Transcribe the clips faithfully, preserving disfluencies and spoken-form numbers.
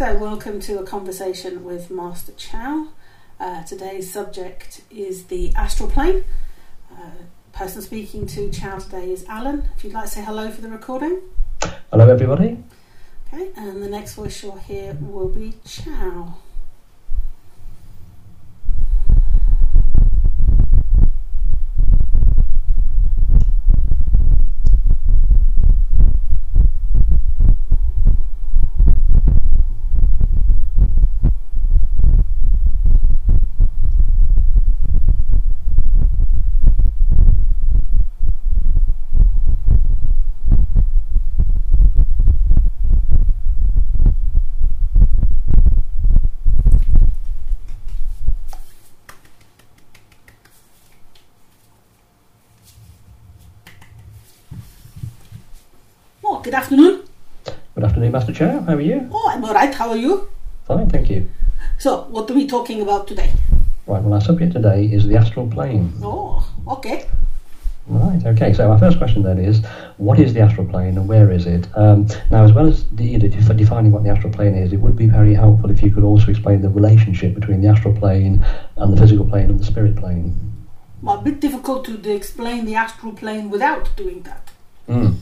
So, welcome to a conversation with Master Chow. Uh, today's subject is the astral plane. Uh, person speaking to Chow today is Alan. If you'd like to say hello for the recording. Hello, everybody. Okay, and the next voice you'll hear will be Chow. Good afternoon. Good afternoon, Master Chow. How are you? Oh, I'm alright. How are you? Fine, thank you. So, what are we talking about today? Right, well, our subject today is the astral plane. Oh, okay. Right, okay. So our first question then is, what is the astral plane and where is it? Um, now, as well as de- de- defining what the astral plane is, it would be very helpful if you could also explain the relationship between the astral plane and the physical plane and the spirit plane. Well, a bit difficult to, to explain the astral plane without doing that. Mm.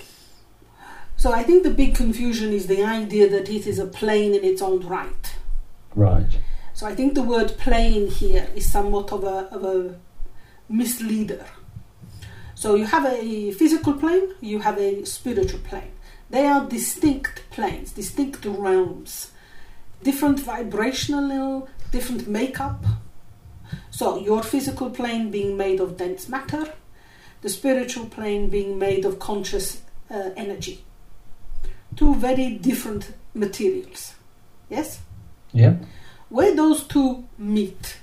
So I think the big confusion is the idea that it is a plane in its own right. Right. So I think the word plane here is somewhat of a, of a misleader. So you have a physical plane, you have a spiritual plane. They are distinct planes, distinct realms, different vibrational, different makeup. So your physical plane being made of dense matter, the spiritual plane being made of conscious uh, energy. Two very different materials. Yes? Yeah. Where those two meet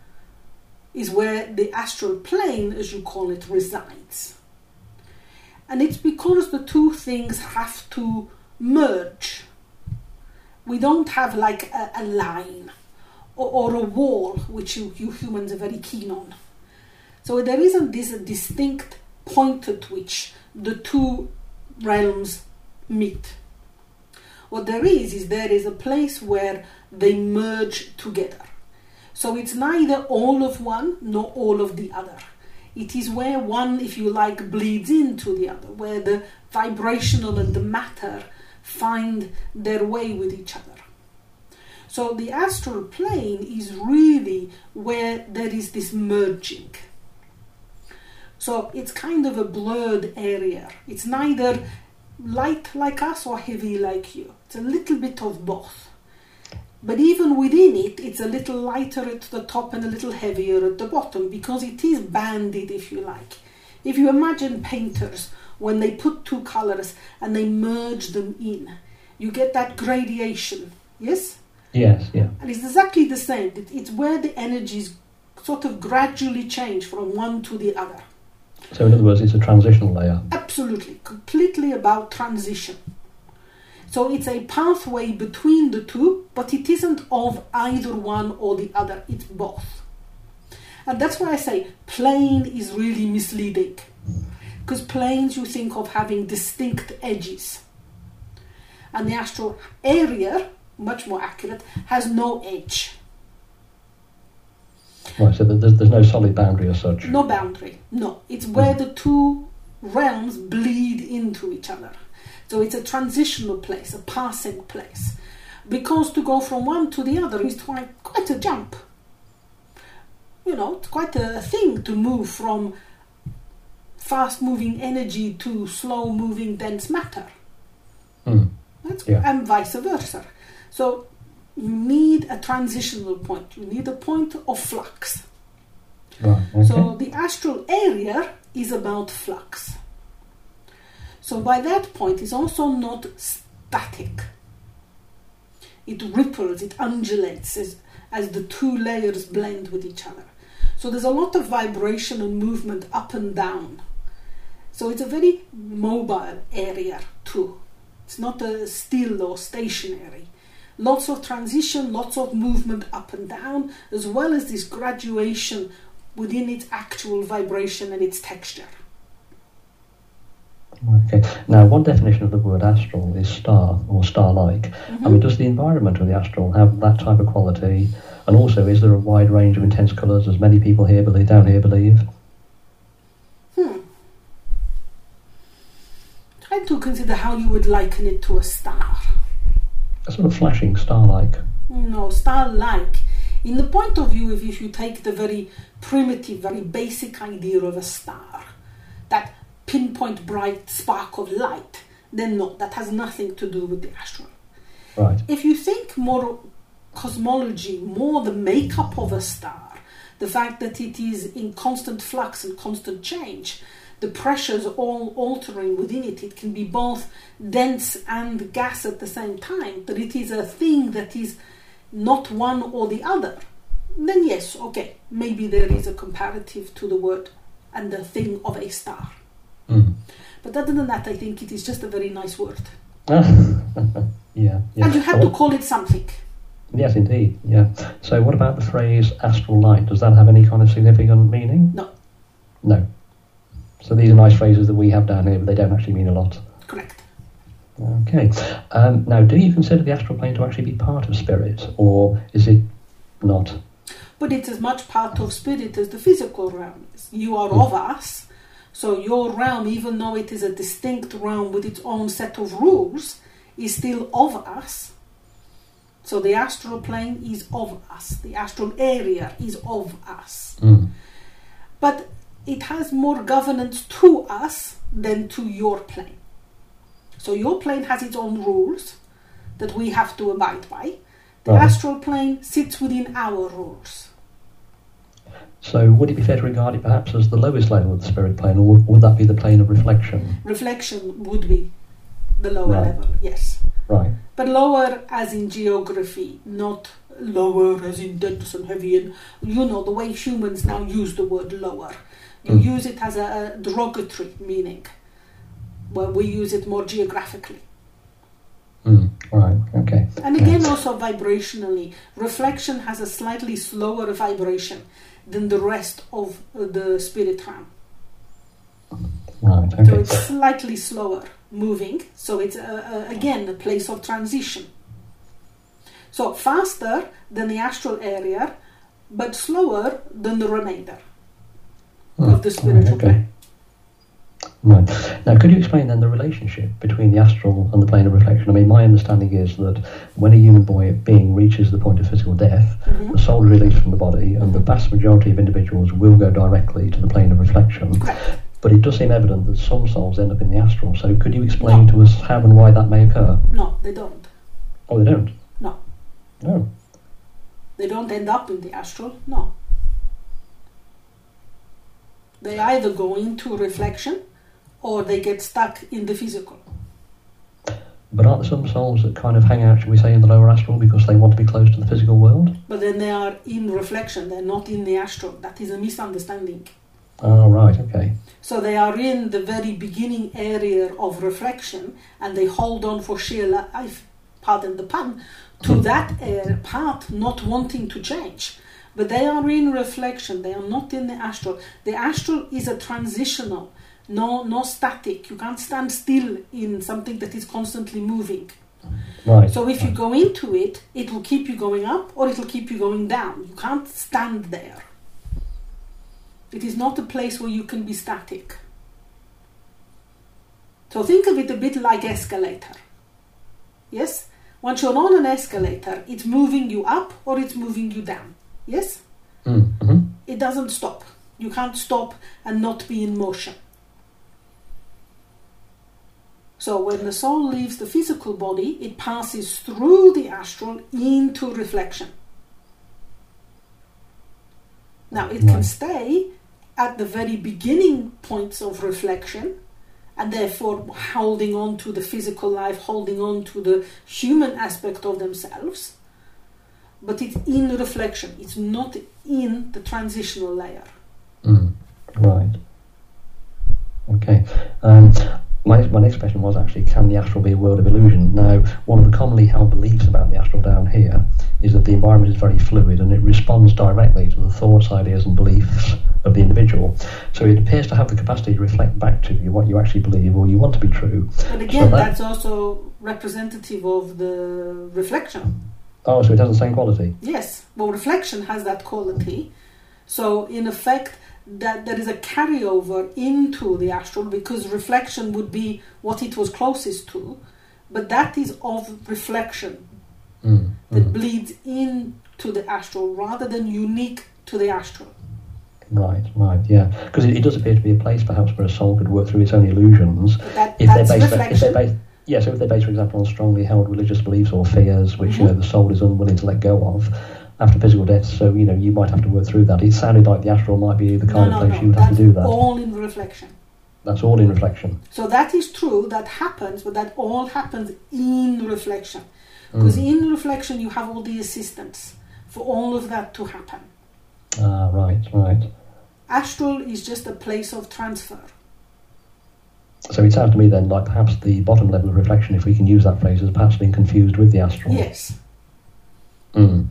is where the astral plane, as you call it, resides. And it's because the two things have to merge. We don't have like a, a line or, or a wall, which you, you humans are very keen on. So there isn't this distinct point at which the two realms meet. What there is, is there is a place where they merge together. So it's neither all of one nor all of the other. It is where one, if you like, bleeds into the other, where the vibrational and the matter find their way with each other. So the astral plane is really where there is this merging. So it's kind of a blurred area. It's neither light like us or heavy like you. It's a little bit of both. But even within it, it's a little lighter at the top and a little heavier at the bottom, because it is banded, if you like. If you imagine painters, when they put two colours and they merge them in, you get that gradation, yes? Yes, yeah. And it's exactly the same. It's where the energies sort of gradually change from one to the other. So in other words, it's a transitional layer. Absolutely, completely about transition. So it's a pathway between the two, but it isn't of either one or the other, it's both. And that's why I say plane is really misleading. Because planes you think of having distinct edges. And the astral area, much more accurate, has no edge. Right, so there's, there's no solid boundary as such. No boundary, no. It's where the two realms bleed into each other. So it's a transitional place, a passing place. Because to go from one to the other is quite, quite a jump. You know, it's quite a thing to move from fast-moving energy to slow-moving dense matter. Mm. That's, yeah. And vice versa. So you need a transitional point. You need a point of flux. Right, okay. So the astral area is about flux. So by that point, it's also not static. It ripples, it undulates as, as the two layers blend with each other. So there's a lot of vibration and movement up and down. So it's a very mobile area too. It's not a still or stationary. Lots of transition, lots of movement up and down, as well as this graduation within its actual vibration and its texture. Okay. Now, one definition of the word astral is star or star-like. Mm-hmm. I mean, does the environment of the astral have that type of quality? And also, is there a wide range of intense colours, as many people here believe, down here believe? Hmm. Try to consider how you would liken it to a star. A sort of flashing star-like. No, star-like. In the point of view, if, if you take the very primitive, very basic idea of a star, that pinpoint bright spark of light, then no, that has nothing to do with the astral. Right. If you think more cosmology, more the makeup of a star, the fact that it is in constant flux and constant change, the pressures all altering within it, it can be both dense and gas at the same time, that it is a thing that is not one or the other, then yes, okay, maybe there is a comparative to the word and the thing of a star. Mm. But other than that, I think it is just a very nice word. yeah, yeah. And you have to call it something. Yes, indeed, yeah. So what about the phrase astral light? Does that have any kind of significant meaning? No. No. So these are nice phrases that we have down here, but they don't actually mean a lot. Correct. Okay. Um, now, do you consider the astral plane to actually be part of spirit, or is it not? But it's as much part of spirit as the physical realm is. You are mm. of us. So your realm, even though it is a distinct realm with its own set of rules, is still of us. So the astral plane is of us. The astral area is of us. Mm. But it has more governance to us than to your plane. So your plane has its own rules that we have to abide by. The right. astral plane sits within our rules. So would it be fair to regard it perhaps as the lowest level of the spirit plane, or would, would that be the plane of reflection? Reflection would be the lower right. level, yes. Right. But lower as in geography, not lower as in dense and heavy. And you know, the way humans now use the word lower. You mm. use it as a, a derogatory meaning, where we use it more geographically. Mm, right, okay. And again, yeah. also vibrationally, reflection has a slightly slower vibration than the rest of the spirit realm. Right, okay. So it's slightly slower moving, so it's uh, uh, again a place of transition. So faster than the astral area, but slower than the remainder oh, of the spiritual right, okay. Right. Now, could you explain then the relationship between the astral and the plane of reflection? I mean, my understanding is that when a human boy being reaches the point of physical death, mm-hmm. the soul is released from the body, and the vast majority of individuals will go directly to the plane of reflection. Correct. But it does seem evident that some souls end up in the astral. So could you explain no. to us how and why that may occur? No, they don't. Oh, they don't? No. No. They don't end up in the astral, no. They either go into reflection or they get stuck in the physical. But aren't there some souls that kind of hang out, shall we say, in the lower astral because they want to be close to the physical world? But then they are in reflection, they're not in the astral. That is a misunderstanding. Oh, right, okay. So they are in the very beginning area of reflection and they hold on for sheer life, pardon the pun, to that uh, part, not wanting to change. But they are in reflection, they are not in the astral. The astral is a transitional, no no static. You can't stand still in something that is constantly moving. Right. So if you go into it, it will keep you going up or it will keep you going down. You can't stand there. It is not a place where you can be static. So think of it a bit like escalator. Yes? Once you're on an escalator, it's moving you up or it's moving you down. Yes? Mm-hmm. It doesn't stop. You can't stop and not be in motion. So when the soul leaves the physical body, it passes through the astral into reflection. Now it can stay at the very beginning points of reflection and therefore holding on to the physical life, holding on to the human aspect of themselves. But it's in reflection. It's not in the transitional layer. Mm, right. Okay. Um, my, my next question was actually, can the astral be a world of illusion? Now, one of the commonly held beliefs about the astral down here is that the environment is very fluid and it responds directly to the thoughts, ideas and beliefs of the individual. So it appears to have the capacity to reflect back to you what you actually believe or you want to be true. But again, so that, that's also representative of the reflection. Oh, so it has the same quality? Yes. Well, reflection has that quality. So in effect, that there is a carryover into the astral, because reflection would be what it was closest to, but that is of reflection mm, that mm. bleeds into the astral rather than unique to the astral. Right, right, yeah. Because it, it does appear to be a place perhaps where a soul could work through its own illusions. That, if that's they're based, reflection. If they're based, yeah, so if they're based, for example, on strongly held religious beliefs or fears, which mm-hmm. you know the soul is unwilling to let go of after physical death, so you know you might have to work through that. It sounded like the astral might be the kind no, of no, place no, you would have to do that. That's all in reflection. That's all in reflection. So that is true, that happens, but that all happens in reflection. Because mm. in reflection you have all the assistance for all of that to happen. Ah, right, right. Astral is just a place of transfer. So it sounds to me then like perhaps the bottom level of reflection, if we can use that phrase, has perhaps been confused with the astral. Yes. Mm.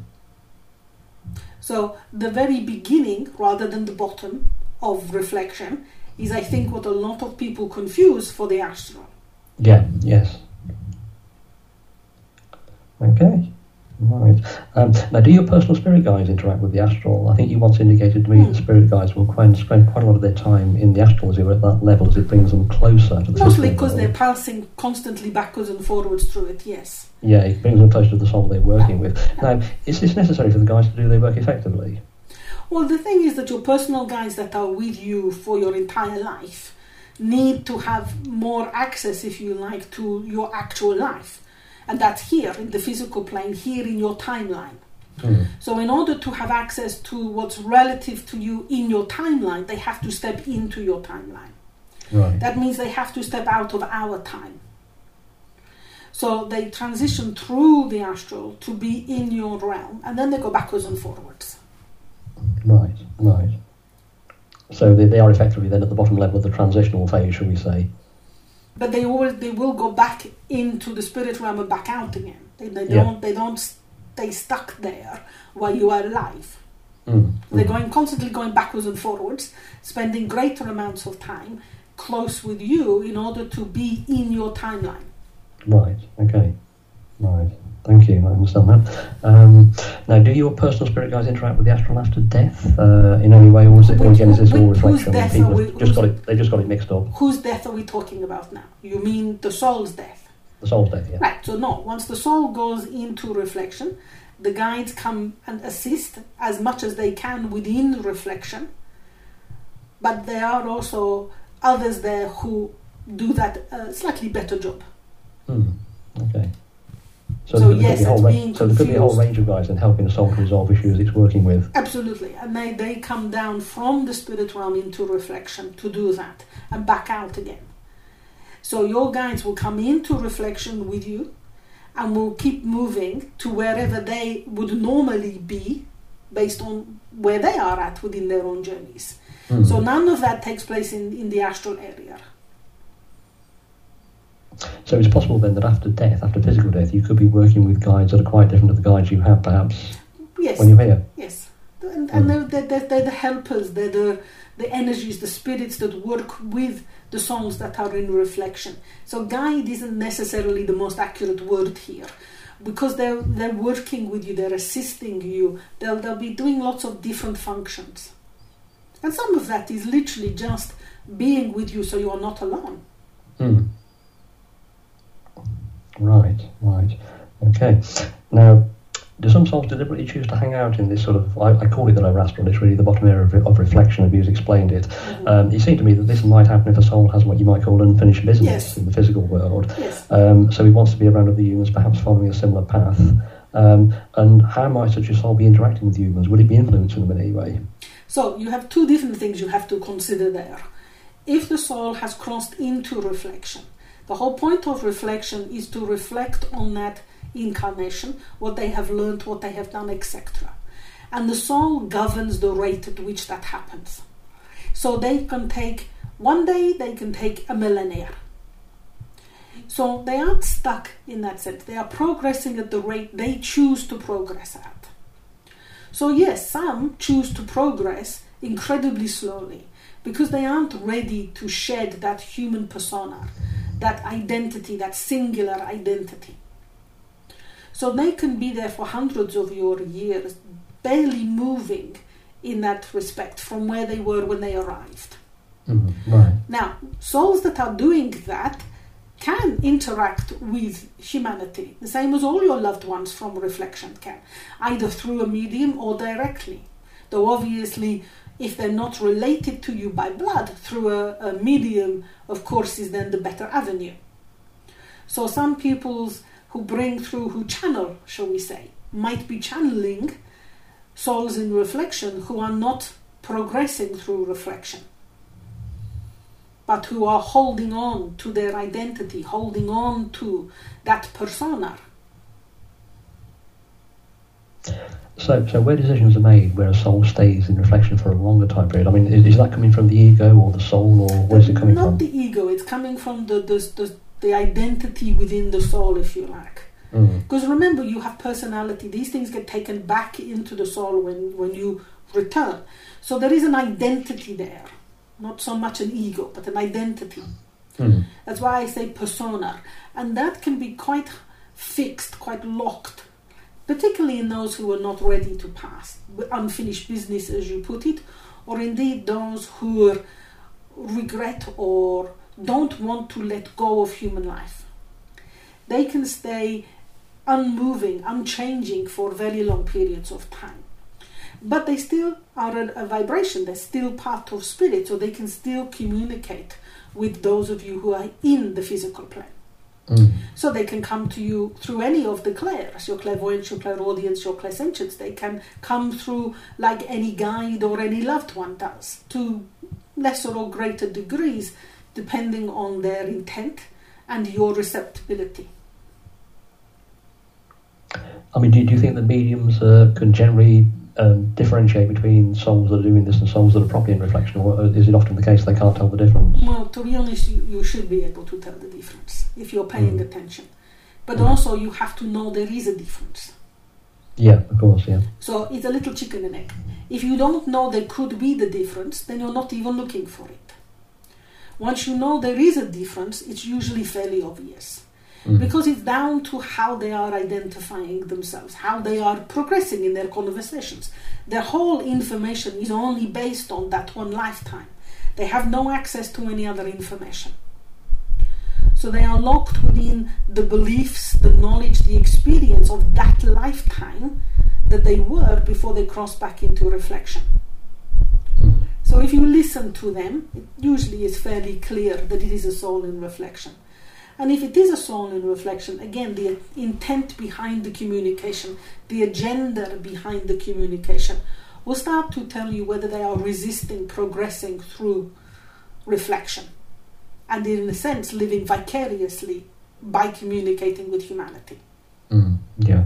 So the very beginning, rather than the bottom of reflection, is I think what a lot of people confuse for the astral. Yeah, yes. Okay, right. Um, now, do your personal spirit guides interact with the astral? I think you once indicated to me mm. that spirit guides will quite, spend quite a lot of their time in the astral as you're at that level, as it brings them closer to the Mostly because world. they're passing constantly backwards and forwards through it, yes. Yeah, it brings them closer to the soul they're working with. Now, is this necessary for the guides to do their work effectively? Well, the thing is that your personal guides that are with you for your entire life need to have more access, if you like, to your actual life. And that's here, in the physical plane, here in your timeline. Mm. So in order to have access to what's relative to you in your timeline, they have to step into your timeline. Right. That means they have to step out of our time. So they transition through the astral to be in your realm, and then they go backwards and forwards. Right, right. So they, they are effectively then at the bottom level of the transitional phase, shall we say? But they always they will go back into the spirit realm and back out again. They, they Yeah. don't they don't stay stuck there while you are alive. Mm. They're Mm. going constantly going backwards and forwards, spending greater amounts of time close with you in order to be in your timeline. Right, okay. Right. Thank you, I understand that. Um, now, do your personal spirit guides interact with the astral after death uh, in any way, or, is it, or again, is this all Which- whose reflection? death People are we- have just got whose- it, they just got it mixed up. Whose death are we talking about now? You mean the soul's death? The soul's death, yeah. Right, so no, once the soul goes into reflection, the guides come and assist as much as they can within reflection, but there are also others there who do that uh, slightly better job. Hmm. Okay. So, So there could yes, be a whole it's ra- being so there could be a whole confused. range of guides in helping a soul to resolve issues it's working with. Absolutely, and they, they come down from the spirit realm into reflection to do that and back out again. So your guides will come into reflection with you and will keep moving to wherever they would normally be based on where they are at within their own journeys. Hmm. So none of that takes place in, in the astral area. So it's possible then that after death, after physical death, you could be working with guides that are quite different to the guides you have perhaps Yes. when you're here. Yes. And, and Mm. they're, they're, they're the helpers, they're the, the energies, the spirits that work with the souls that are in reflection. So guide isn't necessarily the most accurate word here, because they're, they're working with you, they're assisting you, they'll, they'll be doing lots of different functions. And some of that is literally just being with you so you are not alone. Hmm. Right, right. Okay. Now, do some souls deliberately choose to hang out in this sort of, I, I call it the lower astral, it's really the bottom area of, of reflection, as you've explained it. Mm-hmm. Um, it seemed to me that this might happen if a soul has what you might call unfinished business Yes. in the physical world. Yes. Um, so he wants to be around other humans, perhaps following a similar path. Um, and how might such a soul be interacting with humans? Would it be influencing them in any way? So you have two different things you have to consider there. If the soul has crossed into reflection, the whole point of reflection is to reflect on that incarnation, what they have learned, what they have done, et cetera. And the soul governs the rate at which that happens. So they can take, one day they can take a millennia. So they aren't stuck in that sense. They are progressing at the rate they choose to progress at. So yes, some choose to progress incredibly slowly because they aren't ready to shed that human persona, that identity, that singular identity. So they can be there for hundreds of your years, barely moving in that respect from where they were when they arrived. Mm-hmm. Right. Now, souls that are doing that can interact with humanity, the same as all your loved ones from reflection can, either through a medium or directly. Though obviously, if they're not related to you by blood, through a, a medium, of course, is then the better avenue. So some peoples who bring through, who channel, shall we say, might be channeling souls in reflection who are not progressing through reflection, but who are holding on to their identity, holding on to that persona. So, so where decisions are made, where a soul stays in reflection for a longer time period, I mean, is, is that coming from the ego or the soul, or where's it coming Not from? Not the ego, it's coming from the, the, the, the identity within the soul, if you like. Because mm. remember, you have personality. These things get taken back into the soul when, when you return. So there is an identity there. Not so much an ego, but an identity. Mm. That's why I say persona. And that can be quite fixed, quite locked, particularly in those who are not ready to pass, unfinished business, as you put it, or indeed those who regret or don't want to let go of human life. They can stay unmoving, unchanging for very long periods of time. But they still are a, a vibration, they're still part of spirit, so they can still communicate with those of you who are in the physical plane. Mm. So they can come to you through any of the clairs, your clairvoyance, your clairaudience, your clairsentience. They can come through like any guide or any loved one does, to lesser or greater degrees, depending on their intent and your receptibility. I mean, do, do you think that mediums uh, can generally um, differentiate between souls that are doing this and souls that are properly in reflection, or is it often the case they can't tell the difference? Well, to be honest, you, you should be able to tell the difference if you're paying mm. attention. But mm. also you have to know there is a difference. Yeah, of course, yeah. So it's a little chicken and egg. If you don't know there could be the difference, then you're not even looking for it. Once you know there is a difference, it's usually fairly obvious. Mm. Because it's down to how they are identifying themselves, how they are progressing in their conversations. Their whole information is only based on that one lifetime. They have no access to any other information. So they are locked within the beliefs, the knowledge, the experience of that lifetime that they were before they cross back into reflection. Mm. So if you listen to them, it usually is fairly clear that it is a soul in reflection. And if it is a soul in reflection, again, the intent behind the communication, the agenda behind the communication, will start to tell you whether they are resisting, progressing through reflection, and in a sense, living vicariously by communicating with humanity. Mm, yeah.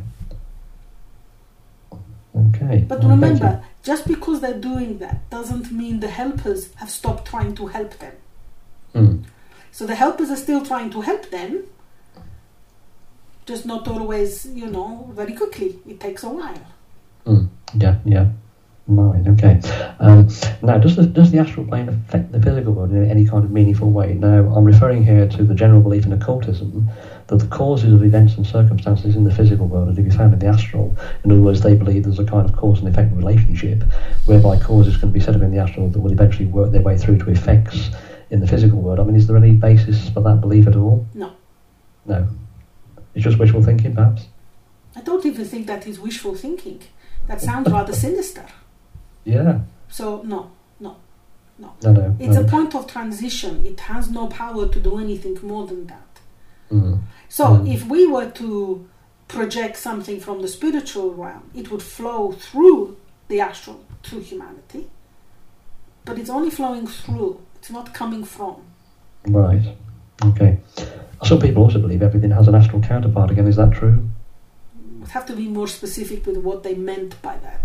Okay. But remember, just because they're doing that doesn't mean the helpers have stopped trying to help them. Mm. So the helpers are still trying to help them, just not always, you know, very quickly. It takes a while. Mm, yeah, yeah. Right, okay. Um, now, does the, does the astral plane affect the physical world in any kind of meaningful way? Now, I'm referring here to the general belief in occultism that the causes of events and circumstances in the physical world are to be found in the astral. In other words, they believe there's a kind of cause and effect relationship whereby causes can be set up in the astral that will eventually work their way through to effects in the physical world. I mean, is there any basis for that belief at all? No. No. It's just wishful thinking, perhaps? I don't even think that is wishful thinking. That sounds rather sinister. Yeah. So, no, no, no. No, no. It's no. a point of transition. It has no power to do anything more than that. Mm. So, mm. if we were to project something from the spiritual realm, it would flow through the astral to humanity. But it's only flowing through. It's not coming from. Right. Okay. Some people also believe everything has an astral counterpart again. Is that true? We'd have to be more specific with what they meant by that.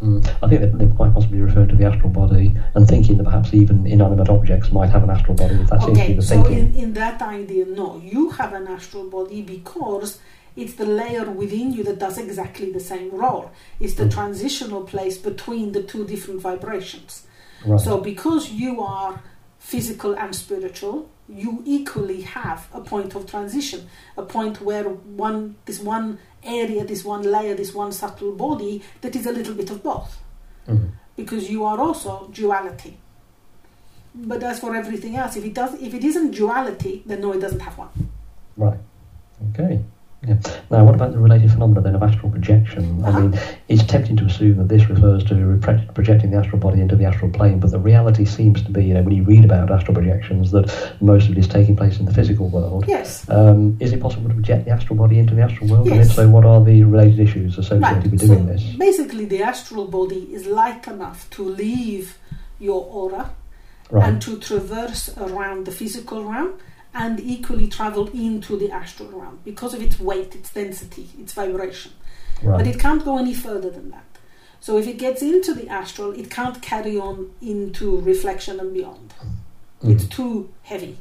Mm. I think they're, they're quite possibly referring to the astral body and thinking that perhaps even inanimate objects might have an astral body. If that okay, seems to be the so thinking. in, in that idea, no, you have an astral body because it's the layer within you that does exactly the same role. It's the mm. transitional place between the two different vibrations. Right. So because you are physical and spiritual, you equally have a point of transition, a point where one, this one area, this one layer, this one subtle body, that is a little bit of both. Mm-hmm. Because you are also duality. But as for everything else, if it does, if it isn't duality, then no, it doesn't have one. Right. Okay. Yeah. Now, what about the related phenomena then of astral projection? Uh-huh. I mean, it's tempting to assume that this refers to projecting the astral body into the astral plane, but the reality seems to be, you know, when you read about astral projections, that most of it is taking place in the physical world. Yes. Um, is it possible to project the astral body into the astral world? Yes. And if so, what are the related issues associated right. with so doing this? Basically, the astral body is light enough to leave your aura right. and to traverse around the physical realm, and equally travel into the astral realm because of its weight, its density, its vibration. Right. But it can't go any further than that. So if it gets into the astral, it can't carry on into reflection and beyond. Mm. It's too heavy.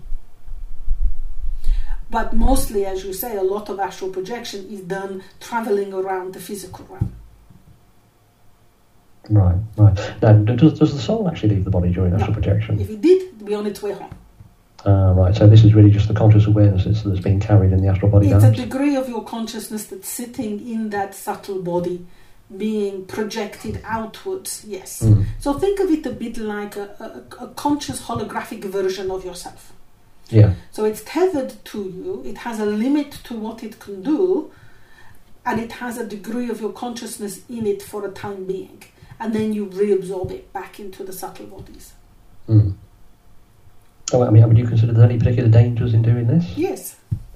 But mostly, as you say, a lot of astral projection is done traveling around the physical realm. Right, right. Now, does, does the soul actually leave the body during astral no. projection? If it did, it'd be on its way home. Uh, right, so this is really just the conscious awareness that's, that's being carried in the astral body. It's dance. a degree of your consciousness that's sitting in that subtle body, being projected outwards, yes. Mm. So think of it a bit like a, a, a conscious holographic version of yourself. Yeah. So it's tethered to you, it has a limit to what it can do, and it has a degree of your consciousness in it for a time being. And then you reabsorb it back into the subtle bodies. Mm. Oh, I mean, would you consider there any particular dangers in doing this? Yes.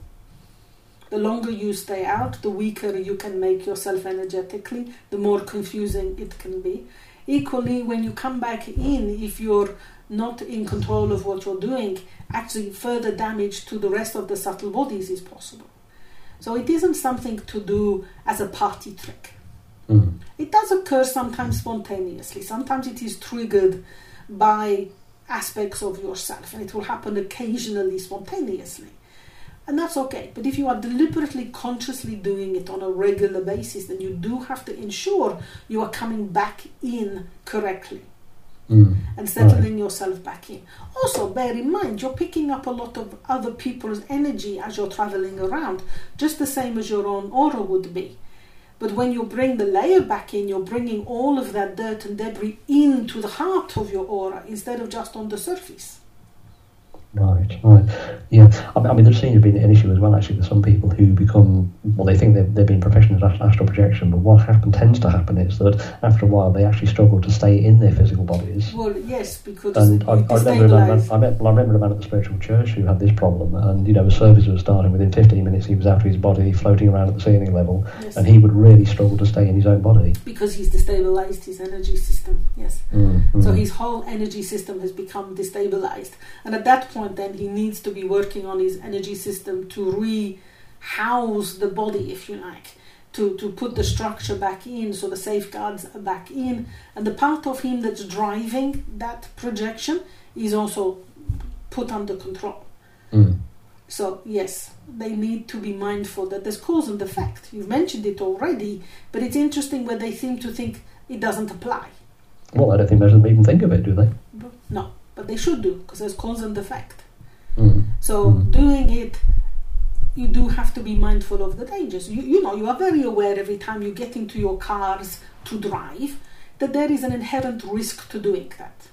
The longer you stay out, the weaker you can make yourself energetically, the more confusing it can be. Equally, when you come back in, if you're not in control of what you're doing, actually further damage to the rest of the subtle bodies is possible. So it isn't something to do as a party trick. Mm. It does occur sometimes spontaneously. Sometimes it is triggered by aspects of yourself, and it will happen occasionally spontaneously, and that's okay. But if you are deliberately consciously doing it on a regular basis, then you do have to ensure you are coming back in correctly mm. and settling right. yourself back in. Also bear in mind, you're picking up a lot of other people's energy as you're traveling around, just the same as your own aura would be. But when you bring the layer back in, you're bringing all of that dirt and debris into the heart of your aura instead of just on the surface. Right, right. Yeah, I mean, there's seems to be an issue as well, actually, with some people who become, well, they think they've, they've been professionals at astral projection, but what happen, tends to happen is that after a while they actually struggle to stay in their physical bodies. Well, yes, because and I, I, remember a man, I, met, well, I remember a man at the spiritual church who had this problem, and, you know, the service was starting, within fifteen minutes he was out of his body, floating around at the ceiling level, yes. and he would really struggle to stay in his own body. Because he's destabilized his energy system, yes. Mm, so mm. his whole energy system has become destabilized, and at that point then he needs to be working on his energy system to re-house the body, if you like, to, to put the structure back in, so the safeguards are back in, and the part of him that's driving that projection is also put under control. Mm. So yes, they need to be mindful that there's cause and effect. You've mentioned it already, but it's interesting where they seem to think it doesn't apply. Well, I don't think most of them even think of it, do they? No, but they should do, because there's cause and effect. Mm. So mm. doing it, you do have to be mindful of the dangers. You, you know, you are very aware every time you get into your cars to drive that there is an inherent risk to doing that.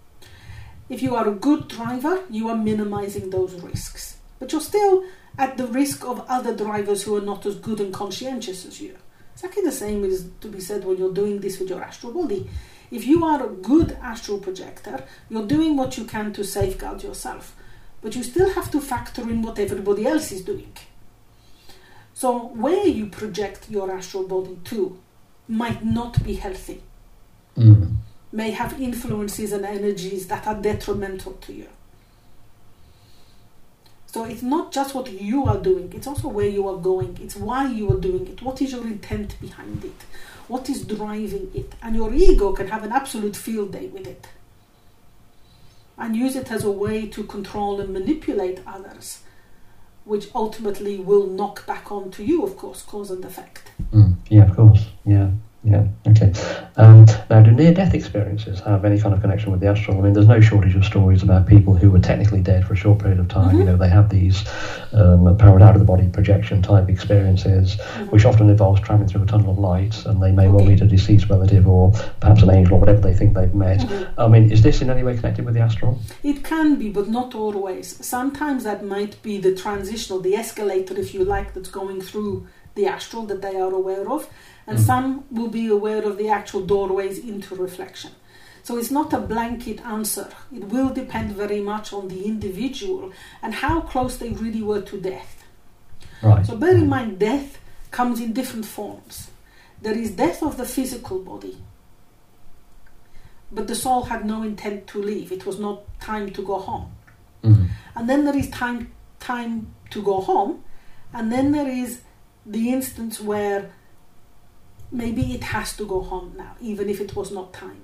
If you are a good driver, you are minimizing those risks. But you're still at the risk of other drivers who are not as good and conscientious as you. Exactly the same is to be said when you're doing this with your astral body. If you are a good astral projector, you're doing what you can to safeguard yourself. But you still have to factor in what everybody else is doing. So where you project your astral body to might not be healthy. Mm. May have influences and energies that are detrimental to you. So it's not just what you are doing, it's also where you are going, it's why you are doing it, what is your intent behind it, what is driving it. And your ego can have an absolute field day with it and use it as a way to control and manipulate others, which ultimately will knock back onto you, of course, cause and effect. Mm, yeah, of course. Yeah, yeah. Okay. Um, now, do near-death experiences have any kind of connection with the astral? I mean, there's no shortage of stories about people who were technically dead for a short period of time. Mm-hmm. You know, they have these um, powered out-of-the-body projection type experiences, mm-hmm. which often involves travelling through a tunnel of light, and they may okay. well meet a deceased relative or perhaps an angel or whatever they think they've met. Mm-hmm. I mean, is this in any way connected with the astral? It can be, but not always. Sometimes that might be the transitional, the escalator, if you like, that's going through the astral that they are aware of, and mm. some will be aware of the actual doorways into reflection. So it's not a blanket answer. It will depend very much on the individual and how close they really were to death. Right. So bear in mind, death comes in different forms. There is death of the physical body, but the soul had no intent to leave. It was not time to go home. Mm. And then there is time time to go home, and then there is the instance where maybe it has to go home now, even if it was not time.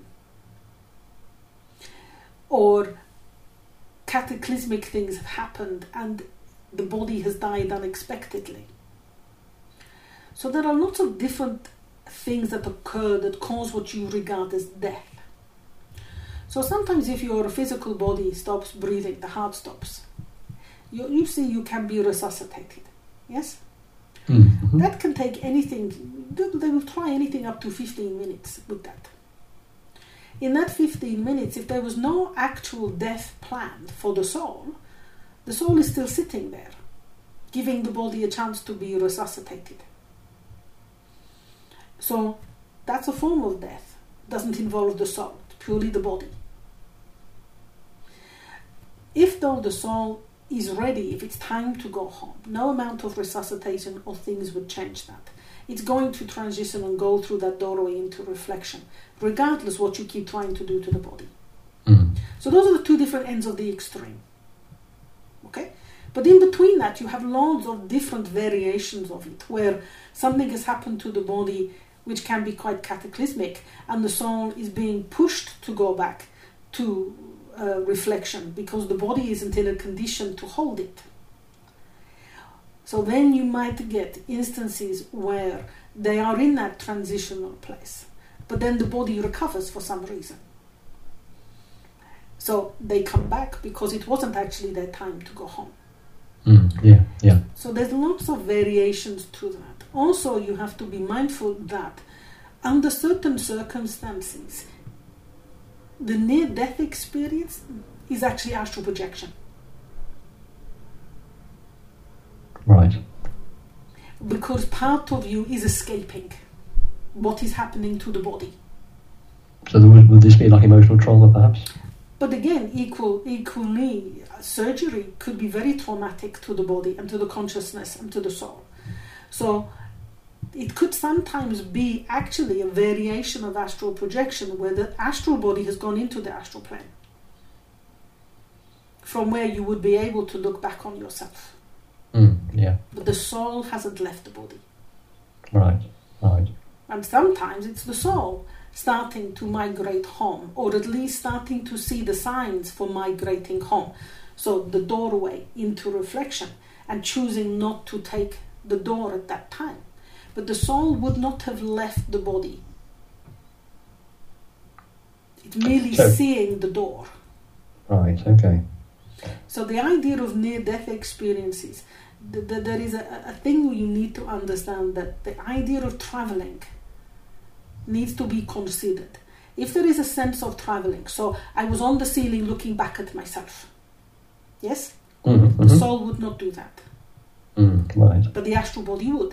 Or cataclysmic things have happened and the body has died unexpectedly. So there are lots of different things that occur that cause what you regard as death. So sometimes if your physical body stops breathing, the heart stops, you, you see you can be resuscitated. Yes? Mm-hmm. That can take anything, they will try anything up to fifteen minutes with that. In that fifteen minutes, if there was no actual death planned for the soul, the soul is still sitting there, giving the body a chance to be resuscitated. So that's a form of death. It doesn't involve the soul, it's purely the body. If though the soul is ready, if it's time to go home, no amount of resuscitation or things would change that. It's going to transition and go through that doorway into reflection, regardless what you keep trying to do to the body. Mm. So those are the two different ends of the extreme. Okay? But in between that, you have loads of different variations of it, where something has happened to the body which can be quite cataclysmic, and the soul is being pushed to go back to uh, reflection because the body isn't in a condition to hold it. So then you might get instances where they are in that transitional place, but then the body recovers for some reason. So they come back because it wasn't actually their time to go home. Mm, yeah, yeah. So there's lots of variations to that. Also, you have to be mindful that under certain circumstances, the near-death experience is actually astral projection. Right. Because part of you is escaping what is happening to the body. So there would, would this be like emotional trauma, perhaps? But again, equal, equally, surgery could be very traumatic to the body and to the consciousness and to the soul. So it could sometimes be actually a variation of astral projection where the astral body has gone into the astral plane, from where you would be able to look back on yourself. Mm, yeah. But the soul hasn't left the body. Right, right. And sometimes it's the soul starting to migrate home, or at least starting to see the signs for migrating home. So the doorway into reflection, and choosing not to take the door at that time. But the soul would not have left the body. It's merely so, seeing the door. Right, okay. So the idea of near-death experiences, th- th- there is a, a thing you need to understand, that the idea of traveling needs to be considered. If there is a sense of traveling, so I was on the ceiling looking back at myself, yes? Mm-hmm, the mm-hmm. soul would not do that. Mm, right. But the astral body would.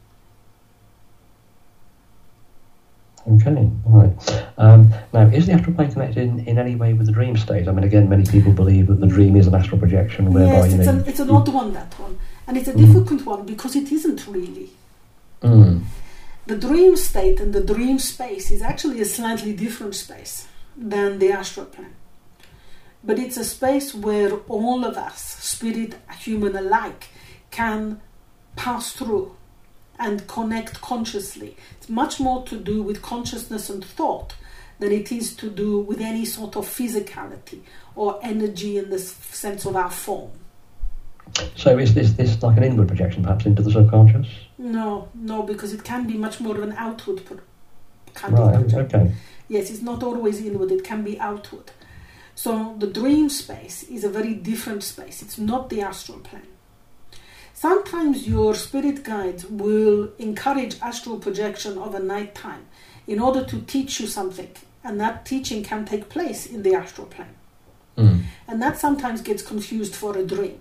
Okay, right. Um, now, is the astral plane connected in, in any way with the dream state? I mean, again, many people believe that the dream is an astral projection whereby, yes, you it's, know... An, it's an odd one, that one. And it's a difficult mm. one because it isn't really. Mm. The dream state and the dream space is actually a slightly different space than the astral plane. but it's a space where all of us, spirit, human alike, can pass through and connect consciously. It's much more to do with consciousness and thought than it is to do with any sort of physicality or energy in the sense of our form. So is this, this like an inward projection perhaps into the subconscious? No, no, because it can be much more of an outward pro- kind right, of projection. Okay. Yes, it's not always inward, it can be outward. So the dream space is a very different space. It's not the astral plane. Sometimes your spirit guides will encourage astral projection of a night time in order to teach you something, and that teaching can take place in the astral plane. Mm. And that sometimes gets confused for a dream.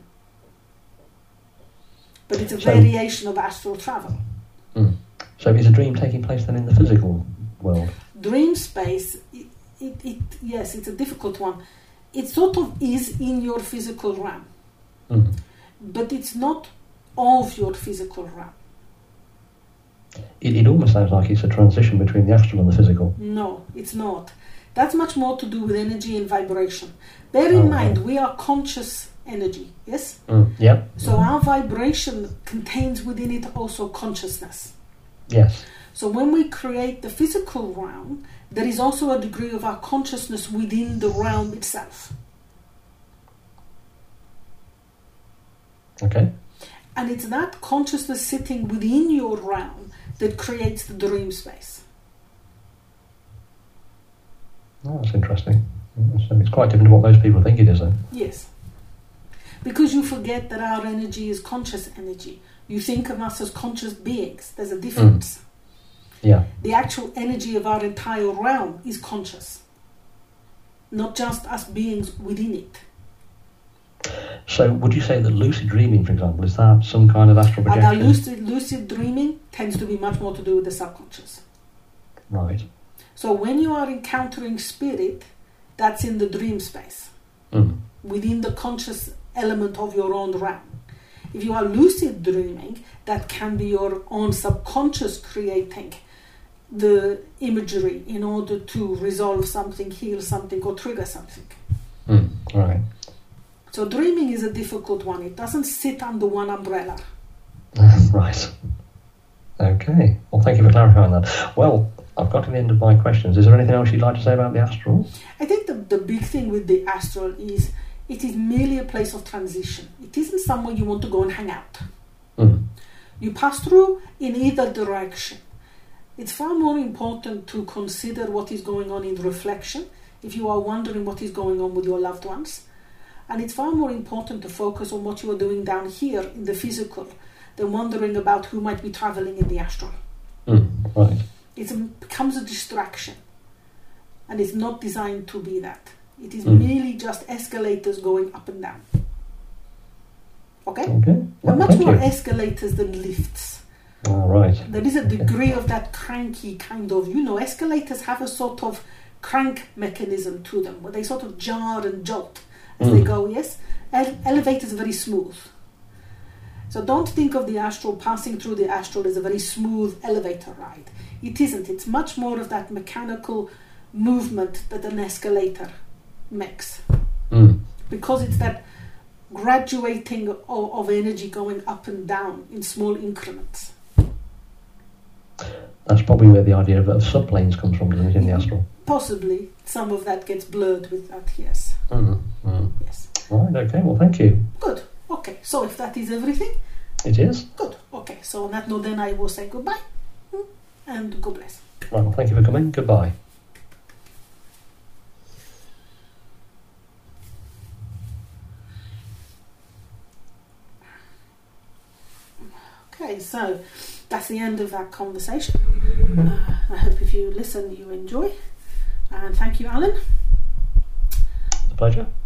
But it's a So- variation of astral travel. Mm. So is a dream taking place then in the physical world? Dream space, it, it, it yes, it's a difficult one. It sort of is in your physical realm, Mm. but it's not of your physical realm. It, it almost sounds like it's a transition between the astral and the physical. No, it's not. That's much more to do with energy and vibration. Bear in Oh, mind, right. we are conscious energy, yes? Mm. Yep. So our vibration contains within it also consciousness. Yes. So when we create the physical realm, there is also a degree of our consciousness within the realm itself. Okay. And it's that consciousness sitting within your realm that creates the dream space. Oh, that's interesting. So it's quite different to what most people think it is then. Yes. Because you forget that our energy is conscious energy. You think of us as conscious beings. There's a difference. Yeah. The actual energy of our entire realm is conscious. Not just us beings within it. So would you say that lucid dreaming, for example, is that some kind of astral And projection? our lucid, lucid dreaming tends to be much more to do with the subconscious. Right. So when you are encountering spirit, that's in the dream space, Mm. within the conscious element of your own realm. If you are lucid dreaming, that can be your own subconscious creating the imagery in order to resolve something, heal something, or trigger something. Mm. Right. So dreaming is a difficult one. It doesn't sit under one umbrella. Right. Okay. Well, thank you for clarifying that. Well, I've got to the end of my questions. Is there anything else you'd like to say about the astral? I think the, the big thing with the astral is it is merely a place of transition. It isn't somewhere you want to go and hang out. Mm. You pass through in either direction. It's far more important to consider what is going on in reflection if you are wondering what is going on with your loved ones. And it's far more important to focus on what you are doing down here in the physical than wondering about who might be traveling in the astral. Mm. Right. It becomes a distraction. And it's not designed to be that. It is Mm. merely just escalators going up and down. Okay? Okay. Well, And much thank more you. escalators than lifts. All right. There is a degree of that cranky kind of, you know, escalators have a sort of crank mechanism to them where they sort of jar and jolt as Mm. they go, yes? Ele- elevators are very smooth. So don't think of the astral, passing through the astral as a very smooth elevator ride. It isn't. It's much more of that mechanical movement that an escalator makes. Mm. Because it's that graduating of, of energy going up and down in small increments. That's probably where the idea of, of subplanes comes from, doesn't it, in the astral? Possibly some of that gets blurred with that, yes. Mm. Mm. Yes. Right, okay, well, thank you. Good. Okay, so if that is everything, It is. good. Okay, so on that note then I will say goodbye mm, and God bless. Right, well, thank you for coming. Goodbye. Okay, so that's the end of that conversation. Uh, I hope if you listen you enjoy. And thank you, Alan. It's a pleasure.